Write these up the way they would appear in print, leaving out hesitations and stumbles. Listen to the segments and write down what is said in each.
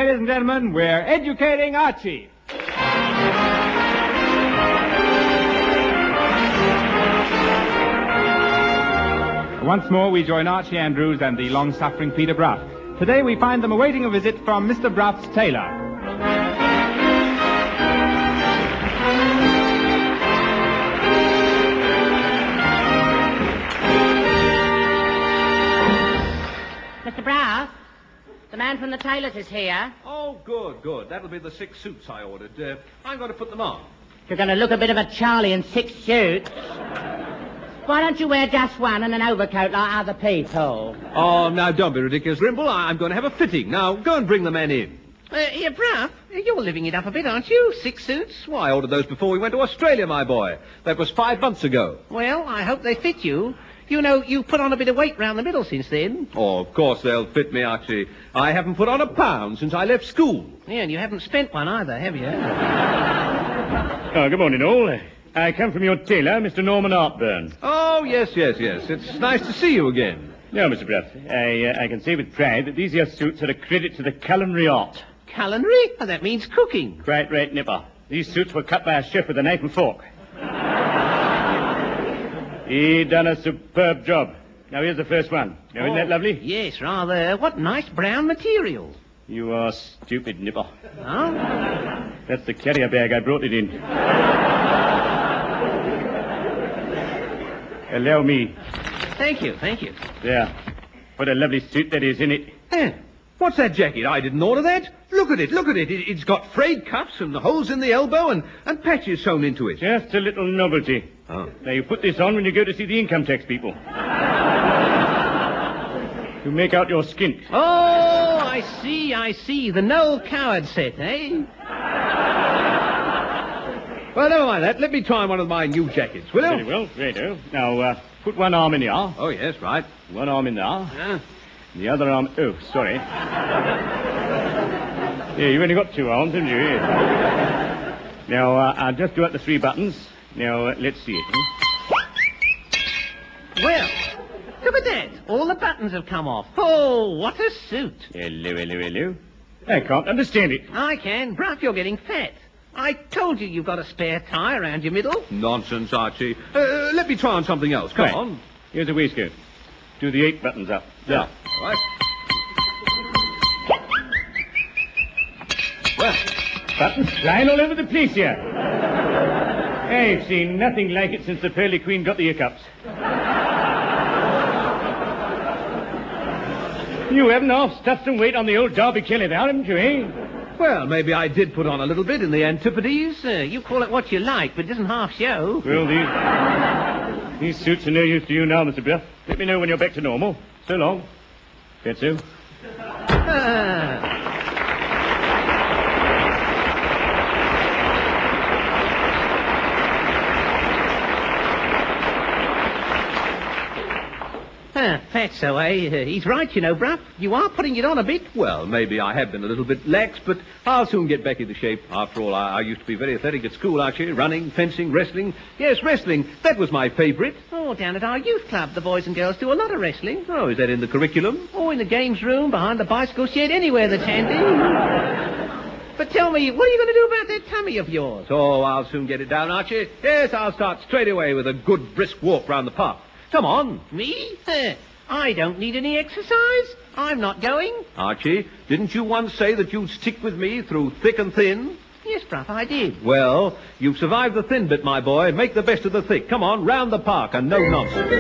ladies and gentlemen, we're educating Archie. Once more, we join Archie Andrews and the long-suffering Peter Brough. Today, we find them awaiting a visit from Mr. Brough's tailor. Mr. Brough, the man from the tailor's is here. Oh, good. That'll be the 6 suits I ordered. I'm going to put them on. You're going to look a bit of a Charlie in 6 suits. Why don't you wear just one and an overcoat like other people? Oh, now, don't be ridiculous, Grimble. I'm going to have a fitting. Now, go and bring the men in. Here, Brough, you're living it up a bit, aren't you? 6 suits? Well, I ordered those before we went to Australia, my boy. That was 5 months ago. Well, I hope they fit you. You know, you've put on a bit of weight round the middle since then. Oh, of course they'll fit me, Archie. I haven't put on a pound since I left school. Yeah, and you haven't spent one either, have you? Oh, good morning, all. I come from your tailor, Mr. Norman Artburn. Oh, yes. It's nice to see you again. No, Mr. Brough, I can say with pride that these here suits are a credit to the culinary art. Culinary? Well, that means cooking. Quite right, Nipper. These suits were cut by a chef with a knife and fork. He done a superb job. Now, here's the first one. Now, isn't that lovely? Yes, rather. What nice brown material. You are stupid, Nipper. Huh? That's the carrier bag I brought it in. Allow me. Thank you. There. What a lovely suit that is, isn't it? What's that jacket? I didn't order that. Look at it. It's got frayed cuffs and holes in the elbow and patches sewn into it. Just a little novelty. Oh. Now, you put this on when you go to see the income tax people. To make out your skint. Oh, I see. The Noel Coward set, eh? Well, never mind that. Let me try on one of my new jackets, will you? Very well, righto. Now, put one arm in the arm. Oh, yes, right. One arm in the arm. Yeah. The other arm... Oh, sorry. Yeah, you've only got 2 arms, haven't you? Now, I'll just do out the 3 buttons. Now, let's see it. Well, look at that. All the buttons have come off. Oh, what a suit. Hello. I can't understand it. I can. Brough, you're getting fat. I told you you've got a spare tie around your middle. Nonsense, Archie. Let me try on something else. Come on. Here's a waistcoat. Do the 8 buttons up. Yeah. All right. Well, buttons flying all over the place here. I've seen nothing like it since the Pearly Queen got the hiccups. You haven't half stuffed some weight on the old Derby Kelly there, haven't you, eh? Well, maybe I did put on a little bit in the Antipodes. You call it what you like, but it doesn't half show. Well, these suits are no use to you now, Mr. Brough. Let me know when you're back to normal. So long. Betso. Fatso, eh? He's right, you know, Brough. You are putting it on a bit. Well, maybe I have been a little bit lax, but I'll soon get back into shape. After all, I used to be very athletic at school, Archie. Running, fencing, wrestling. Yes, wrestling. That was my favourite. Oh, down at our youth club, the boys and girls do a lot of wrestling. Oh, is that in the curriculum? Oh, in the games room, behind the bicycle shed, anywhere that's handy. But tell me, what are you going to do about that tummy of yours? Oh, I'll soon get it down, Archie. Yes, I'll start straight away with a good brisk walk round the park. Come on. Me? I don't need any exercise. I'm not going. Archie, didn't you once say that you'd stick with me through thick and thin? Yes, Brough, I did. Well, you've survived the thin bit, my boy. Make the best of the thick. Come on, round the park and no nonsense.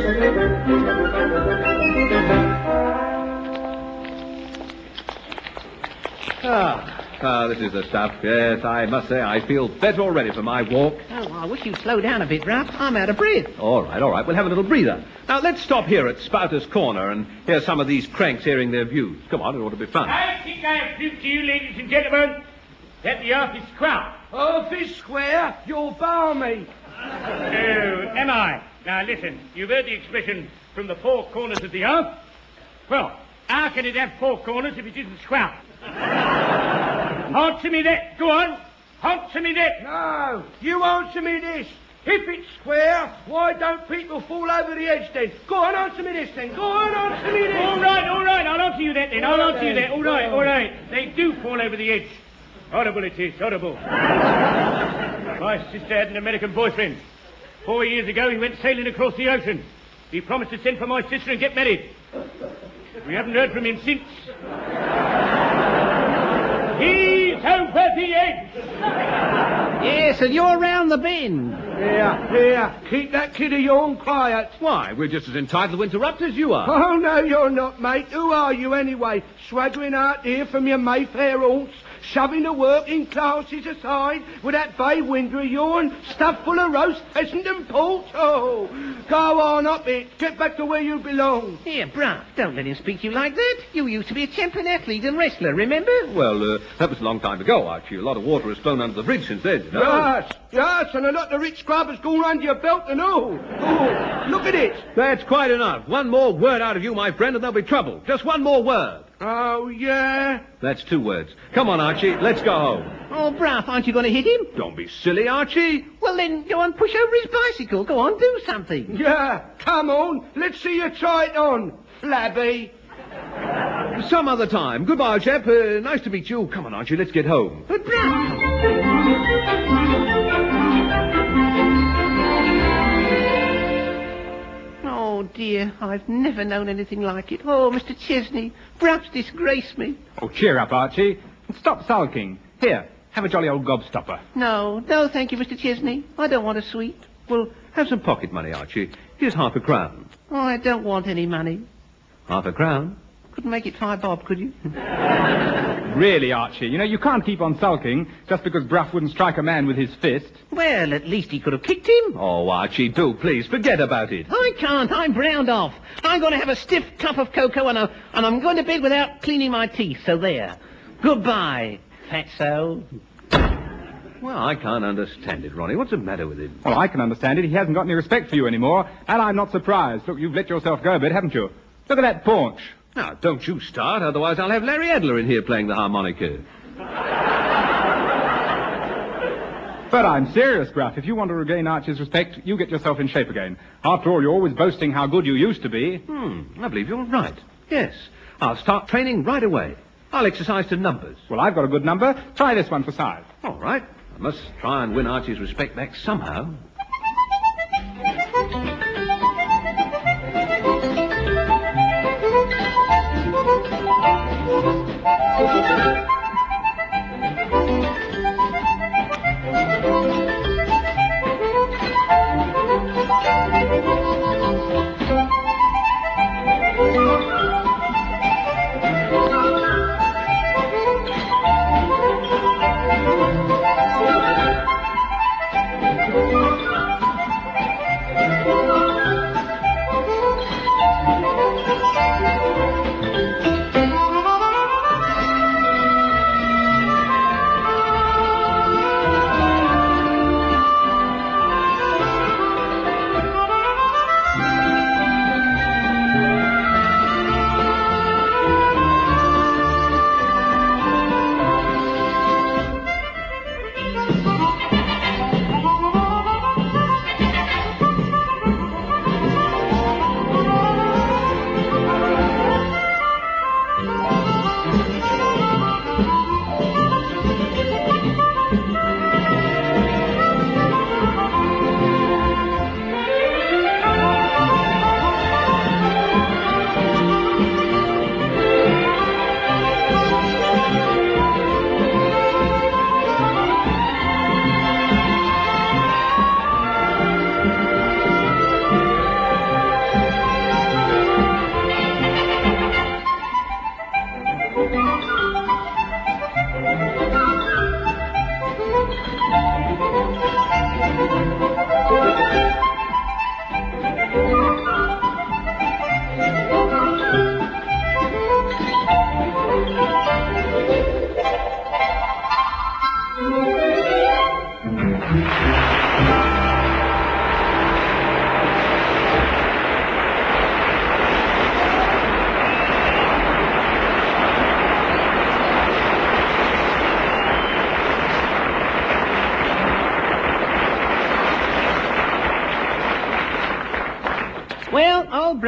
This is the stuff. Yes, I must say I feel better already for my walk. Oh, I wish you'd slow down a bit, Brough. I'm out of breath. All right. We'll have a little breather. Now, let's stop here at Spouter's Corner and hear some of these cranks airing their views. Come on, it ought to be fun. I think I have proved to you, ladies and gentlemen, that the earth is square. Earth is square? You're balmy. Oh, am I? Now, listen. You've heard the expression, from the 4 corners of the earth. Well, how can it have 4 corners if it isn't square? Answer me that. Go on. Answer me that. No, you answer me this. If it's square, why don't people fall over the edge then? Go on, answer me this then. Go on, answer me this. All right. I'll answer answer you that then. I'll answer you that. All right. They do fall over the edge. Horrible it is, horrible. My sister had an American boyfriend. 4 years ago, he went sailing across the ocean. He promised to send for my sister and get married. We haven't heard from him since. He's over the edge. Yes, and you're round the bend. Here, keep that kid of yourn quiet. Why, we're just as entitled to interrupt as you are. Oh, no, you're not, mate. Who are you, anyway? Swaggering out here from your Mayfair haunts, shoving the working classes aside with that bay window of yourn stuffed full of roast pheasant and port. Oh, go on up it. Get back to where you belong. Here, bruv, don't let him speak to you like that. You used to be a champion athlete and wrestler, remember? Well, that was a long time ago, Archie. A lot of water has flown under the bridge since then, you know. Yes, and a lot of rich scrub has gone under your belt and all. Oh, look at it. That's quite enough. One more word out of you, my friend, and there'll be trouble. Just one more word. Oh, yeah? That's 2 words. Come on, Archie, let's go home. Oh, bruv, aren't you going to hit him? Don't be silly, Archie. Well, then, go on, push over his bicycle. Go on, do something. Yeah, come on. Let's see you try it on, flabby. Some other time. Goodbye, chap. Nice to meet you. Come on, Archie, let's get home. But, bruv... Oh, dear, I've never known anything like it. Oh, Mr. Chesney, perhaps disgrace me. Oh, cheer up, Archie. And stop sulking. Here, have a jolly old gobstopper. No, thank you, Mr. Chesney. I don't want a sweet. Well, have some pocket money, Archie. Here's half a crown. Oh, I don't want any money. Half a crown? Couldn't make it 5 bob, could you? Really, Archie, you know, you can't keep on sulking just because Bruff wouldn't strike a man with his fist. Well, at least he could have kicked him. Oh, Archie, do please forget about it. I can't. I'm browned off. I'm going to have a stiff cup of cocoa and I'm going to bed without cleaning my teeth. So there. Goodbye, fatso. Well, I can't understand it, Ronnie. What's the matter with him? Well, I can understand it. He hasn't got any respect for you anymore, and I'm not surprised. Look, you've let yourself go a bit, haven't you? Look at that paunch. Now, don't you start, otherwise I'll have Larry Adler in here playing the harmonica. But I'm serious, Gruff. If you want to regain Archie's respect, you get yourself in shape again. After all, you're always boasting how good you used to be. I believe you're right. Yes. I'll start training right away. I'll exercise to numbers. Well, I've got a good number. Try this one for size. All right. I must try and win Archie's respect back somehow.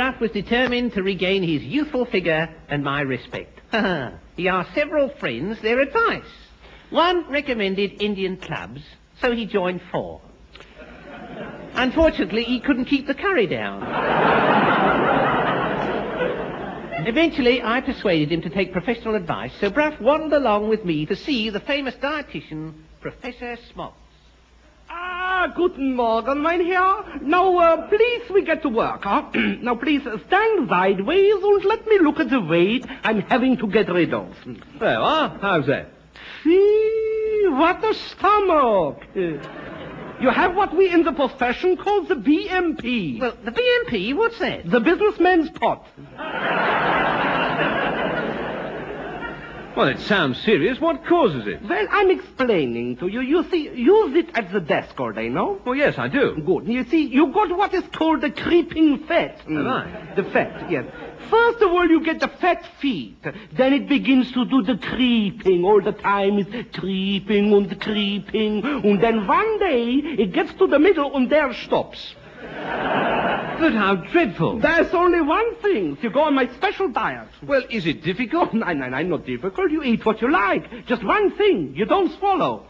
Bruff was determined to regain his youthful figure and my respect. He asked several friends their advice. One recommended Indian clubs, so he joined 4. Unfortunately, he couldn't keep the curry down. Eventually, I persuaded him to take professional advice, so Bruff waddled along with me to see the famous dietitian, Professor Smoltz. Guten Morgen, mein Herr. Now, please, we get to work, huh? Now, please, stand sideways and let me look at the weight I'm having to get rid of. There you are. How's that? See, what a stomach. You have what we in the profession call the BMP. Well, the BMP, what's that? The businessman's pot. Well, it sounds serious. What causes it? Well, I'm explaining to you. You see, use it at the desk all day, no? Well, yes, I do. Good. You see, you got what is called the creeping fat. Have I? The fat, yes. First of all, you get the fat feet. Then it begins to do the creeping. All the time it's creeping and creeping. And then one day, it gets to the middle and there stops. But how dreadful. There's only one thing. You go on my special diet. Well, is it difficult? No, not difficult. You eat what you like. Just one thing. You don't swallow.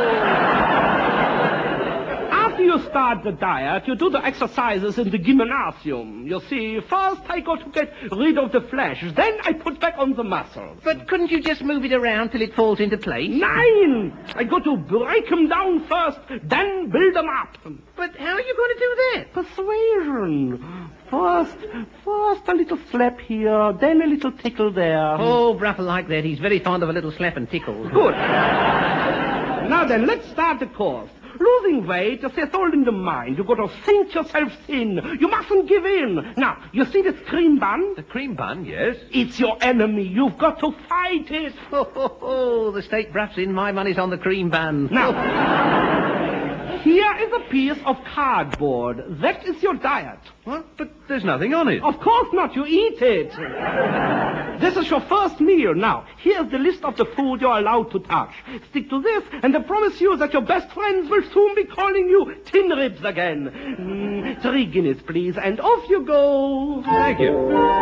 After you start the diet, you do the exercises in the gymnasium. You see, first I go to get rid of the flesh. Then I put back on the muscle. But couldn't you just move it around till it falls into place? Nine! I go to break them down first, then build them up. But how are you going to do that? Persuasion. First a little slap here, then a little tickle there. Oh, Bruff like that. He's very fond of a little slap and tickle. Good. Now then, let's start the course. Losing weight, it's all in the mind. You've got to sink yourself thin. You mustn't give in. Now, you see this cream bun? The cream bun, yes. It's your enemy. You've got to fight it. The state Bruff's in. My money's on the cream bun. Now, here is a piece of cardboard. That is your diet. What? But there's nothing on it. Of course not. You eat it. This is your first meal. Now, here's the list of the food you're allowed to touch. Stick to this, and I promise you that your best friends will soon be calling you tin ribs again. 3 guineas, please, and off you go. Thank you.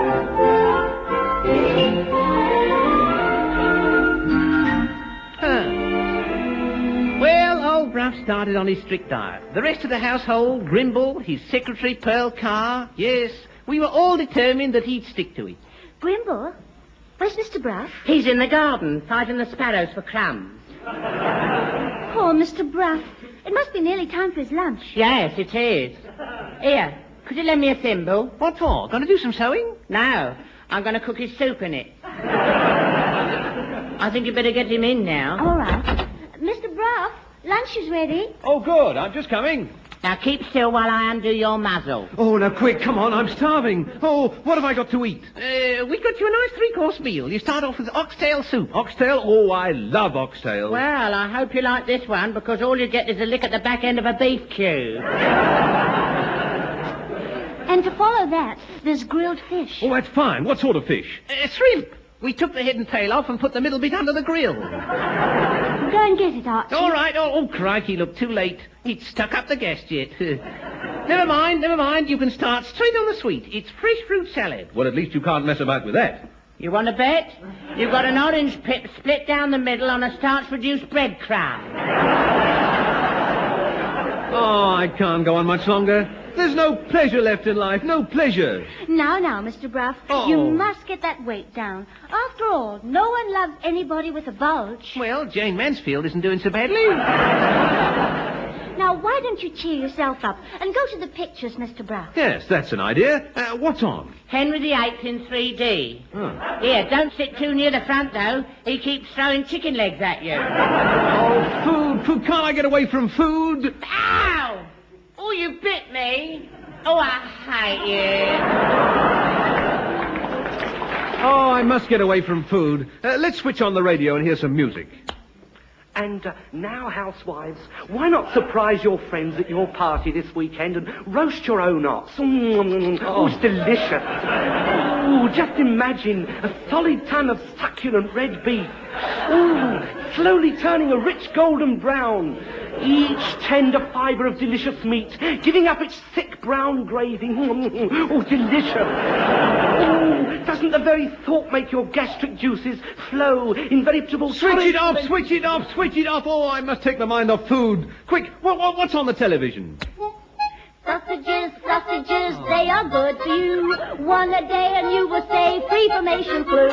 Well, old Bruff started on his strict diet. The rest of the household, Grimble, his secretary, Pearl Carr, yes, we were all determined that he'd stick to it. Grimble? Where's Mr. Bruff? He's in the garden, fighting the sparrows for crumbs. Poor Mr. Bruff. It must be nearly time for his lunch. Yes, it is. Here, could you lend me a thimble? What for? Going to do some sewing? No, I'm going to cook his soup in it. I think you better get him in now. All right. Mr. Bruff, lunch is ready. Oh, good. I'm just coming. Now keep still while I undo your muzzle. Oh, now, quick. Come on. I'm starving. Oh, what have I got to eat? We got you a nice 3-course meal. You start off with oxtail soup. Oxtail? Oh, I love oxtail. Well, I hope you like this one, because all you get is a lick at the back end of a beef cube. And to follow that, there's grilled fish. Oh, that's fine. What sort of fish? Shrimp. We took the head and tail off and put the middle bit under the grill. Go and get it, Archie. All right. Oh, crikey, look, too late. He'd stuck up the gas jet. Never mind. You can start straight on the sweet. It's fresh fruit salad. Well, at least you can't mess about with that. You want to bet? You've got an orange pip split down the middle on a starch-reduced breadcrumb. Oh, I can't go on much longer. There's no pleasure left in life. No pleasure. Now, Mr. Bruff, Oh. you must get that weight down. After all, no one loves anybody with a bulge. Well, Jane Mansfield isn't doing so badly. Now, why don't you cheer yourself up and go to the pictures, Mr. Bruff? Yes, that's an idea. What's on? Henry VIII in 3D. Oh. Here, don't sit too near the front, though. He keeps throwing chicken legs at you. Oh, food. Can't I get away from food? Ow! Oh, you bit me. Oh, I hate you. Oh, I must get away from food. Let's switch on the radio and hear some music. And now, housewives, why not surprise your friends at your party this weekend and roast your own ox? Oh, it's delicious. Oh, just imagine a solid ton of succulent red beef. Oh, slowly turning a rich golden brown. Each tender fibre of delicious meat, giving up its thick brown gravy. Oh, delicious. Oh, doesn't the very thought make your gastric juices flow in veritable... Switch it off, switch it off, switch it off. Oh, I must take my mind off food. Quick, what's on the television? Sausages, sausages, they are good for you. One a day and you will stay free from Asian flu.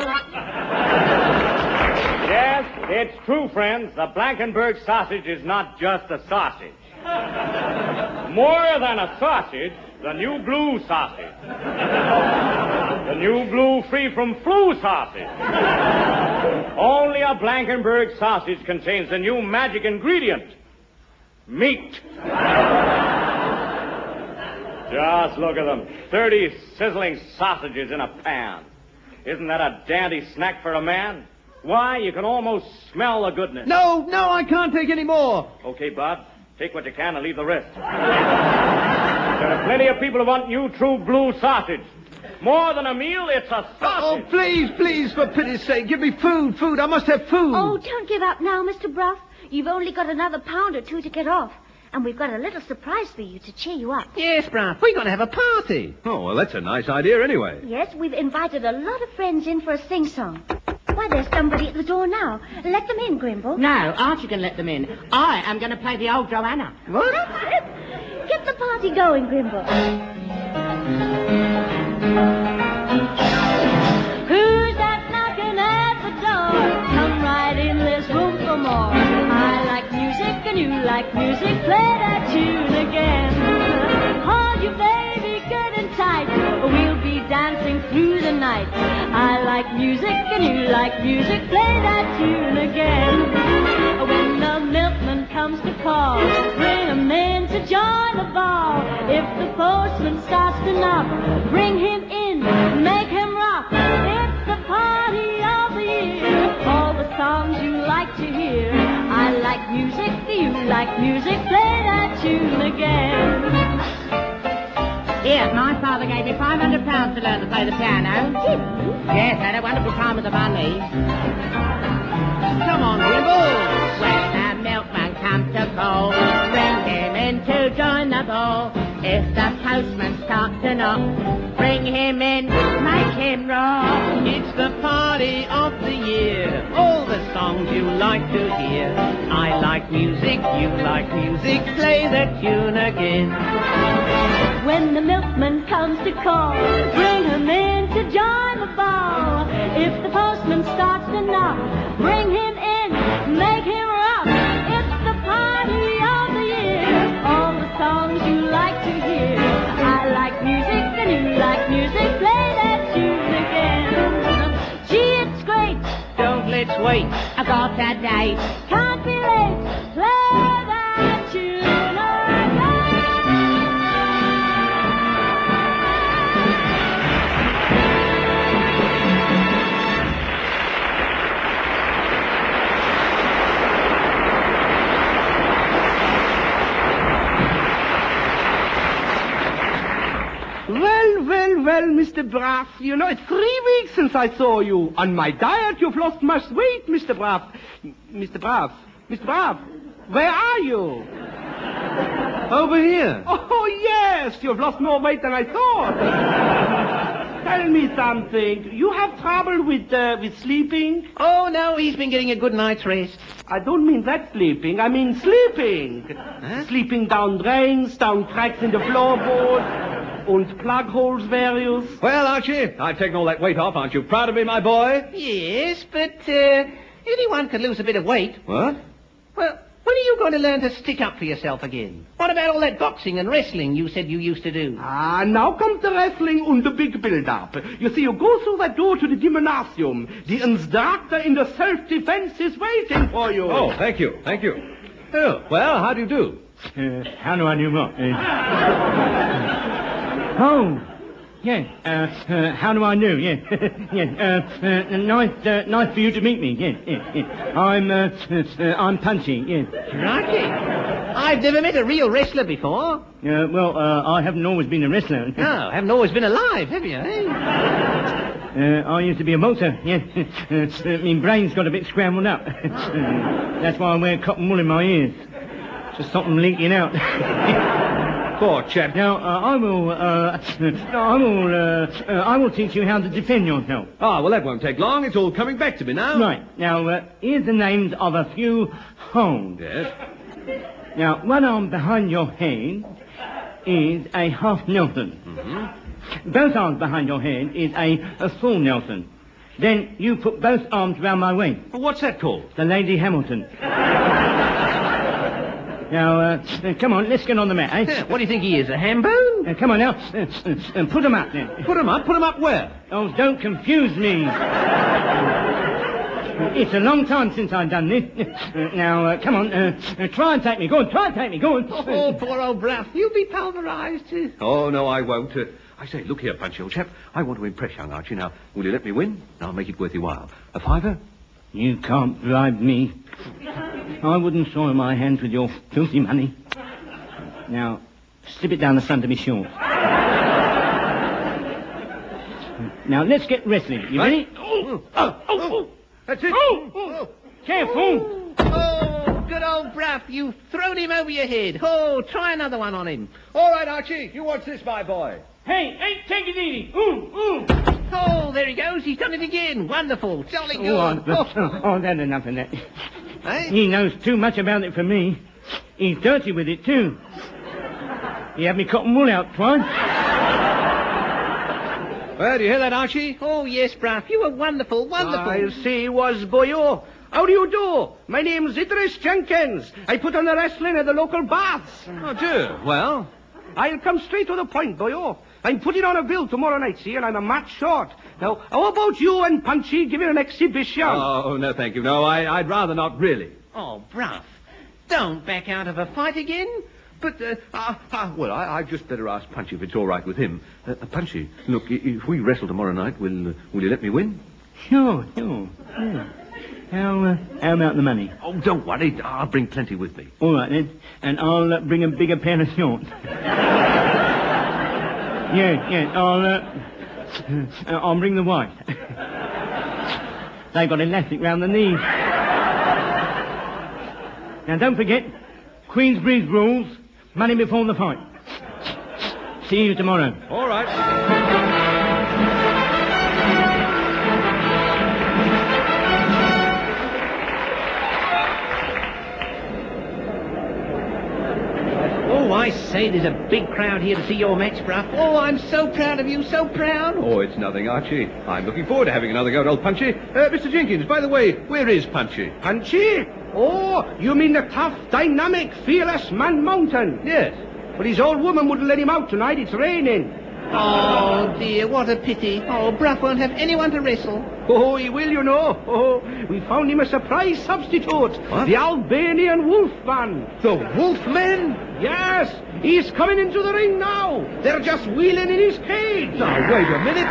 Yes, it's true, friends. The Blankenberg sausage is not just a sausage. More than a sausage, the new blue sausage. The new blue free from flu sausage. Only a Blankenberg sausage contains the new magic ingredient, meat. Just look at them. 30 sizzling sausages in a pan. Isn't that a dandy snack for a man? Why, you can almost smell the goodness. No, I can't take any more. Okay, Bob. Take what you can and leave the rest. There are plenty of people who want new true blue sausage. More than a meal, it's a sausage. Oh, please, for pity's sake, give me food. I must have food. Oh, don't give up now, Mr. Bruff. You've only got another pound or two to get off. And we've got a little surprise for you to cheer you up. Yes, Bruff, we're going to have a party. Oh, well, that's a nice idea anyway. Yes, we've invited a lot of friends in for a sing-song. Why, there's somebody at the door now. Let them in, Grimble. No, Archie can let them in. I am going to play the old Joanna. What? That's it. Get the party going, Grimble. Who's that knocking at the door? Come right in, there's room for more. I like music and you like music. Play that tune again. Hold you, baby, good and tight. We'll be dancing through the night. I like music and you like music. Play that tune again. When the milkman comes to call, bring him in to join the ball. If the postman starts to knock, bring him in, make him rock. It's the party of the year. All the songs you like to hear. I like music, you like music. Play that tune again. Here, my father gave me £500 to learn to play the piano. Yes, I had a wonderful time with the money. Come on, Grimble. When the milkman comes to call, bring him in to join the ball. If the postman starts to knock, bring him in, make him rock. It's the party of the year. All the songs you like to hear. I like music, you like music. Play the tune again. When the milkman comes to call, bring him in to join the ball. If the postman starts to knock, bring him in, make him rock. It's the party of the year. All the songs you like to hear. I like music and you like music. Play that tune again. Gee, it's great. Don't let's wait. I got that date. Can't be late. Play that tune again. Well, Mr. Braff, you know, it's 3 weeks since I saw you. On my diet, you've lost much weight, Mr. Braff. Mr. Braff, where are you? Over here. Oh, yes, you've lost more weight than I thought. Tell me something. You have trouble with sleeping? Oh, no, he's been getting a good night's rest. I don't mean that sleeping. I mean sleeping. Huh? Sleeping down drains, down cracks in the floorboards, and plug holes various. Well, Archie, I've taken all that weight off. Aren't you proud of me, my boy? Yes, but anyone could lose a bit of weight. What? Well, when are you going to learn to stick up for yourself again? What about all that boxing and wrestling you said you used to do? Ah, now comes the wrestling and the big build-up. You see, you go through that door to the gymnasium. The instructor in the self-defense is waiting for you. Oh, thank you. Oh, well, how do you do? How do I do more? Oh, How do I do? Yeah, nice for you to meet me. Yeah. I'm Punchy. Yeah. Crikey. I've never met a real wrestler before. I haven't always been a wrestler. No, haven't always been alive, have you, eh? I used to be a boxer. Yeah. My brain's got a bit scrambled up. That's why I wear cotton wool in my ears. To stop them leaking out. Poor chap. Now, I will teach you how to defend yourself. Ah, well, that won't take long. It's all coming back to me now. Right. Now, here's the names of a few holds. Yes. Now, one arm behind your head is a half Nelson. Mm-hmm. Both arms behind your head is a full Nelson. Then you put both arms round my waist. Well, what's that called? The Lady Hamilton. Now, come on, let's get on the mat, eh? What do you think he is, a ham bone? Come on now. Put 'em up then. Put 'em up? Put 'em up where? Oh, don't confuse me. It's a long time since I've done this. Now, come on. Try and take me. Go on, try and take me. Go on. Oh, poor old Bruff. You'll be pulverised. Oh, no, I won't. I say, look here, Punchy, old chap. I want to impress young Archie. Now, will you let me win? I'll make it worth your while. A fiver? You can't bribe me. I wouldn't soil my hands with your filthy money. Now, slip it down the front of me shorts. Now, let's get wrestling. You ready? Oh. That's it. Oh. Careful. Oh, good old Bruff. You've thrown him over your head. Oh, try another one on him. All right, Archie. You watch this, my boy. Hey, take it easy. Ooh. Oh, there he goes. He's done it again. Wonderful. Jolly good. That's enough of that. Eh? He knows too much about it for me. He's dirty with it, too. He had me cotton wool out twice. Well, do you hear that, Archie? Oh, yes, Bruff. You were wonderful. I'll say he was, boyo. How do you do? My name's Idris Jenkins. I put on the wrestling at the local baths. Oh, dear. Well? I'll come straight to the point, boyo. I'm putting on a bill tomorrow night, see, and I'm a match short. Now, how about you and Punchy giving an exhibition? Oh, no, thank you. No, I'd rather not, really. Oh, Bruff. Don't back out of a fight again. But, well, I'd just better ask Punchy if it's all right with him. Punchy, look, if we wrestle tomorrow night, will you let me win? Sure. Yeah. How about the money? Oh, don't worry. I'll bring plenty with me. All right, then. And I'll bring a bigger pair of shorts. Yeah. I'll bring the white. They've got elastic round the knees. Now, don't forget, Queensbridge rules, money before the fight. See you tomorrow. All right. Oh, I say, there's a big crowd here to see your match, Bruff. Oh, I'm so proud of you, so proud. Oh, it's nothing, Archie. I'm looking forward to having another go at old Punchy. Mr. Jenkins, by the way, where is Punchy? Punchy? Oh, you mean the tough, dynamic, fearless Man Mountain? Yes. But his old woman wouldn't let him out tonight. It's raining. Oh, dear, what a pity. Oh, Bruff won't have anyone to wrestle. Oh, he will, you know. Oh, we found him a surprise substitute. What? The Albanian Wolfman. The Wolfman? Yes, he's coming into the ring now. They're just wheeling in his cage. Now, wait a minute.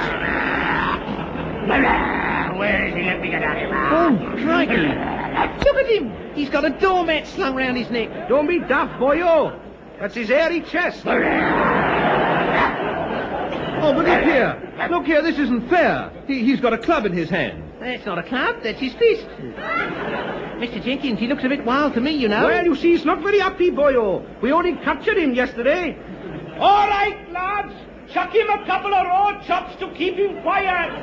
Where is he? Let me get at him. Oh, crikey. Look at him. He's got a doormat slung round his neck. Don't be daft, boyo. That's his hairy chest. Oh, but look here. Look here, this isn't fair. He's got a club in his hand. That's not a club, that's his fist. Mr. Jenkins, he looks a bit wild to me, you know. Well, you see, he's not very happy, boyo. We only captured him yesterday. All right, lads. Chuck him a couple of raw chops to keep him quiet.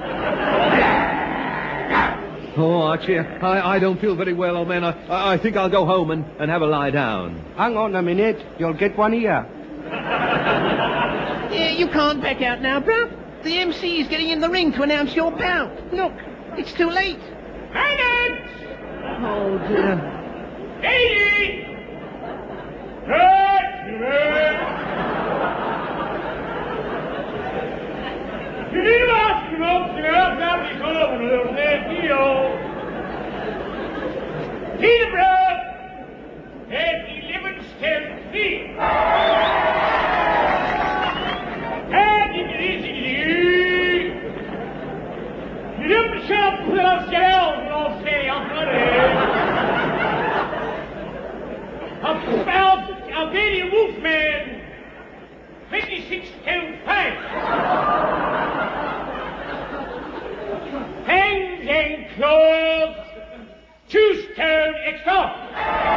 Oh, Archie, I don't feel very well, old man. I think I'll go home and have a lie down. Hang on a minute. You'll get one here. Yeah, you can't back out now, Bruff. The MC is getting in the ring to announce your bout. Look, it's too late. Silence! Oh, dear. Lady! Peterborough has 11 stone feet. And it is A very wolfman, 26 stone 5. Hands and claws, 2 stone extra.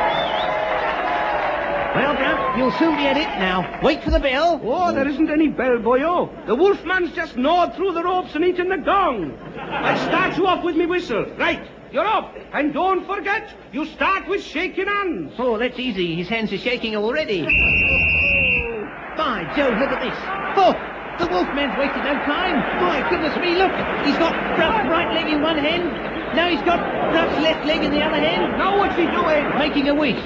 Well, Grunt, you'll soon be at it now. Wait for the bell. Oh, there isn't any bell, boyo. The wolfman's just gnawed through the ropes and eaten the gong. I'll start you off with me whistle. Right, you're off. And don't forget, you start with shaking hands. Oh, that's easy. His hands are shaking already. By Jove, look at this. Oh, the wolfman's wasted no time. My goodness me, look. He's got Bruff's right leg in one hand. Now he's got Bruff's left leg in the other hand. Now what's he doing? Making a wish.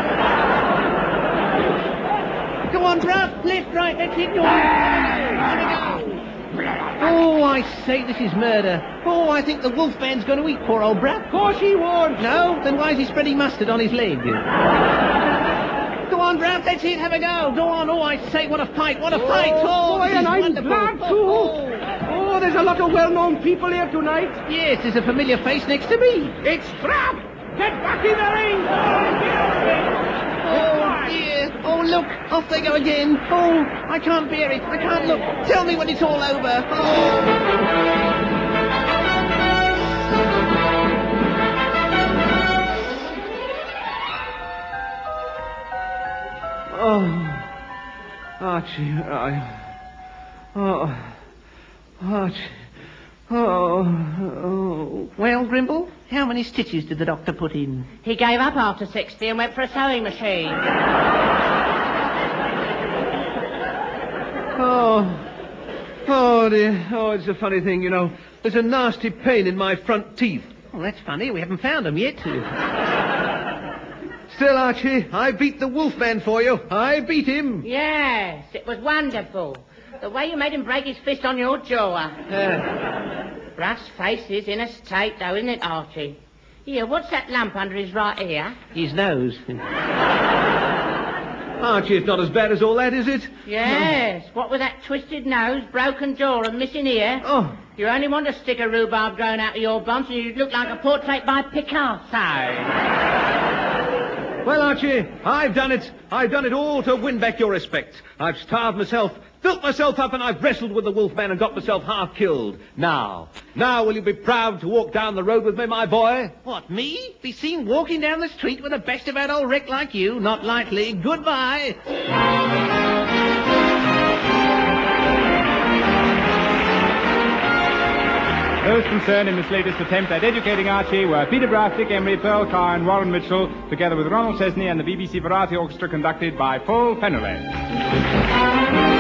Go on, Bruff. Left, right, that's it. Go on. Have a go. Oh, I say, this is murder. Oh, I think the wolfman's going to eat poor old Bruff. Of course he won't. No? Then why is he spreading mustard on his leg? Go on, Bruff, that's it, have a go. Go on, oh, I say, what a fight, what a fight. Oh, boy, this and is I'm wonderful. glad too. Oh, there's a lot of well-known people here tonight. Yes, there's a familiar face next to me. It's Bruff! Get back in the ring! Oh, dear. Oh, look, off they go again. Oh, I can't bear it. I can't look. Tell me when it's all over. Oh, Archie, Archie. Oh. Well, Grimble, how many stitches did the doctor put in? He gave up after 60 and went for a sewing machine. Oh, dear. Oh, it's a funny thing, you know. There's a nasty pain in my front teeth. Well, that's funny. We haven't found them yet. Still, Archie, I beat the wolfman for you. I beat him. Yes, it was wonderful. The way you made him break his fist on your jaw. Ruff's face is in a state, though, isn't it, Archie? Here, what's that lump under his right ear? His nose. Archie, it's not as bad as all that, is it? Yes, what with that twisted nose, broken jaw and missing ear. Oh. You only want to stick a rhubarb growing out of your bumps and you'd look like a portrait by Picasso. Well, Archie, I've done it. I've done it all to win back your respect. I've starved myself, built myself up, and I've wrestled with the wolfman and got myself half killed. Now will you be proud to walk down the road with me, my boy? What, me? Be seen walking down the street with a best-of-bad old wreck like you? Not likely. Goodbye. Those concerned in this latest attempt at educating Archie were Peter Bruff, Dick Emery, Pearl Carr, and Warren Mitchell, together with Ronald Chesney and the BBC Variety Orchestra, conducted by Paul Fennerley.